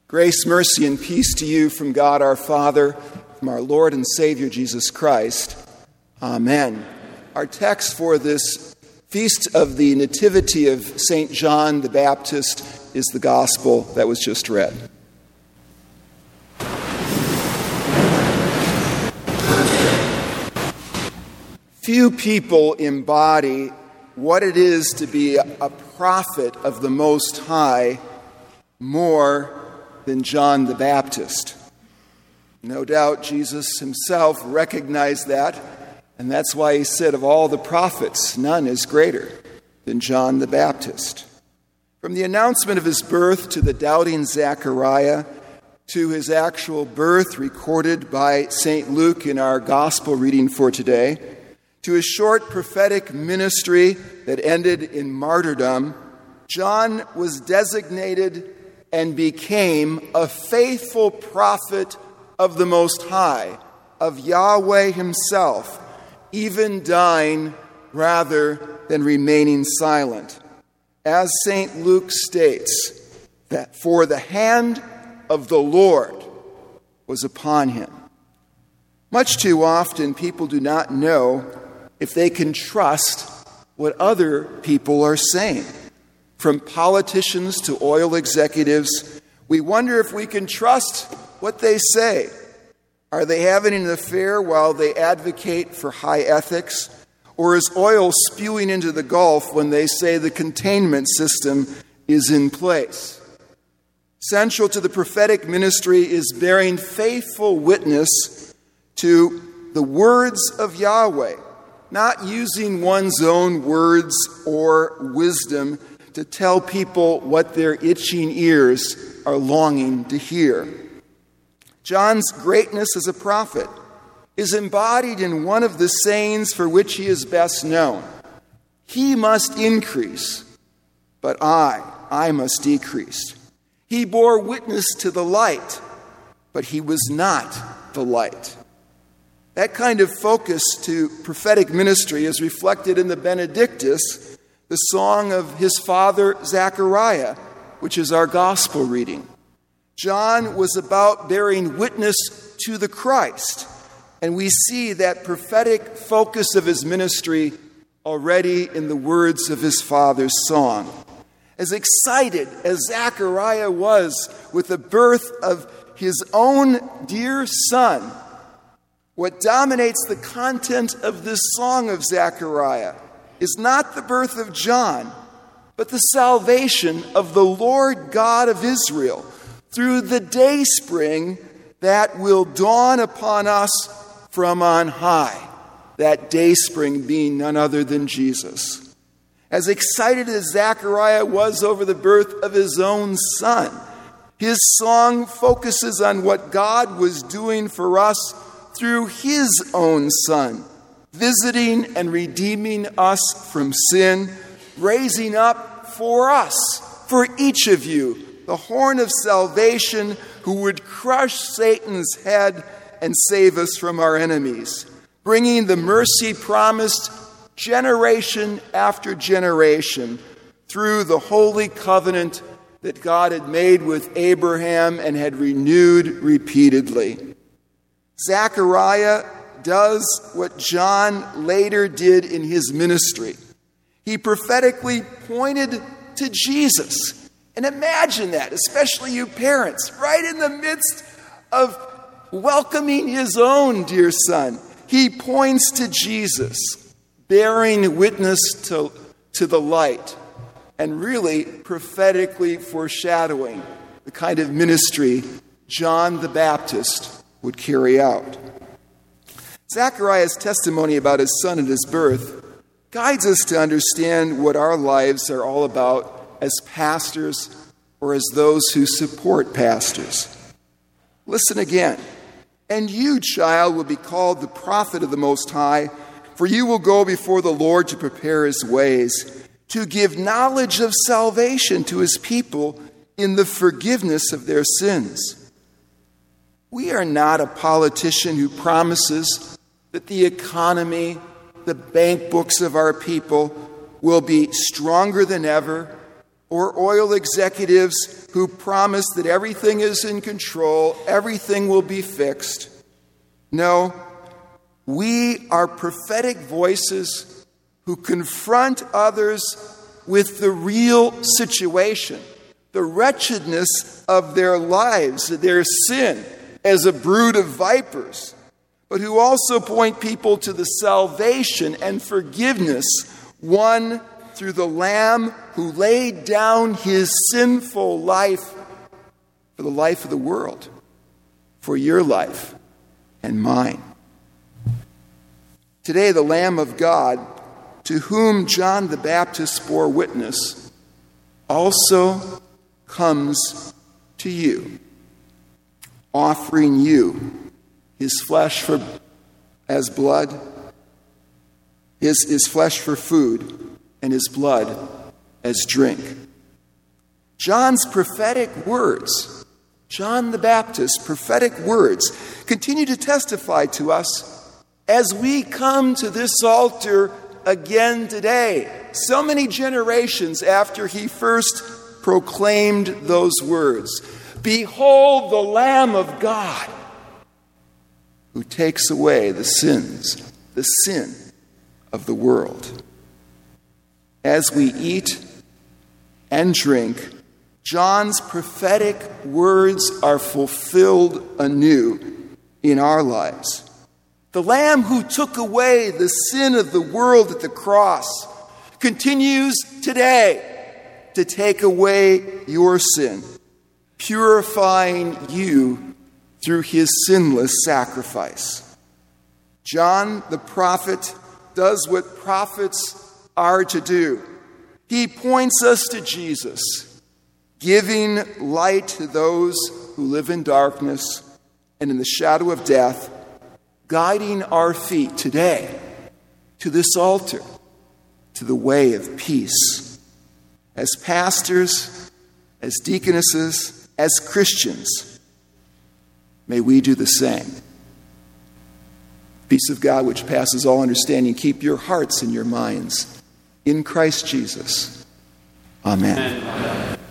Grace, mercy, and peace to you from God our Father, from our Lord and Savior Jesus Christ. Amen. Our text for this feast of the Nativity of St. John the Baptist is the Gospel that was just read. Few people embody what it is to be a prophet of the Most High more than John the Baptist. No doubt Jesus himself recognized that, and that's why he said, of all the prophets, none is greater than John the Baptist. From the announcement of his birth to the doubting Zechariah, to his actual birth recorded by St. Luke in our gospel reading for today, to his short prophetic ministry that ended in martyrdom, John was designated and became a faithful prophet of the Most High, of Yahweh himself, even dying rather than remaining silent. As St. Luke states, that for the hand of the Lord was upon him. Much too often, people do not know if they can trust what other people are saying. From politicians to oil executives, we wonder if we can trust what they say. Are they having an affair while they advocate for high ethics? Or is oil spewing into the Gulf when they say the containment system is in place? Central to the prophetic ministry is bearing faithful witness to the words of Yahweh, not using one's own words or wisdom to tell people what their itching ears are longing to hear. John's greatness as a prophet is embodied in one of the sayings for which he is best known. He must increase, but I must decrease. He bore witness to the light, but he was not the light. That kind of focus to prophetic ministry is reflected in the Benedictus, the song of his father Zechariah, which is our gospel reading. John was about bearing witness to the Christ, and we see that prophetic focus of his ministry already in the words of his father's song. As excited as Zechariah was with the birth of his own dear son, what dominates the content of this song of Zechariah is not the birth of John, but the salvation of the Lord God of Israel through the dayspring that will dawn upon us from on high, that dayspring being none other than Jesus. As excited as Zechariah was over the birth of his own son, his song focuses on what God was doing for us through his own son, visiting and redeeming us from sin, raising up for us, for each of you, the horn of salvation who would crush Satan's head and save us from our enemies, bringing the mercy promised generation after generation through the holy covenant that God had made with Abraham and had renewed repeatedly. Zechariah does what John later did in his ministry. He prophetically pointed to Jesus. And imagine that, especially you parents, right in the midst of welcoming his own dear son. He points to Jesus, bearing witness to the light, and really prophetically foreshadowing the kind of ministry John the Baptist would carry out. Zechariah's testimony about his son and his birth guides us to understand what our lives are all about as pastors or as those who support pastors. Listen again. And you, child, will be called the prophet of the Most High, for you will go before the Lord to prepare his ways, to give knowledge of salvation to his people in the forgiveness of their sins. We are not a politician who promises that the economy, the bank books of our people will be stronger than ever, or oil executives who promise that everything is in control, everything will be fixed. No, we are prophetic voices who confront others with the real situation, the wretchedness of their lives, their sin, as a brood of vipers, but who also point people to the salvation and forgiveness won through the Lamb who laid down his sinful life for the life of the world, for your life and mine. Today, the Lamb of God, to whom John the Baptist bore witness, also comes to you, offering you his flesh as blood, his flesh for food, and his blood as drink. John's prophetic words, John the Baptist's prophetic words, continue to testify to us as we come to this altar again today, so many generations after he first proclaimed those words. Behold the Lamb of God who takes away the sin of the world. As we eat and drink, John's prophetic words are fulfilled anew in our lives. The Lamb who took away the sin of the world at the cross continues today to take away your sin, purifying you through his sinless sacrifice. John the prophet does what prophets are to do. He points us to Jesus, giving light to those who live in darkness and in the shadow of death, guiding our feet today to this altar, to the way of peace. As pastors, as deaconesses, as Christians, may we do the same. Peace of God, which passes all understanding, keep your hearts and your minds in Christ Jesus. Amen.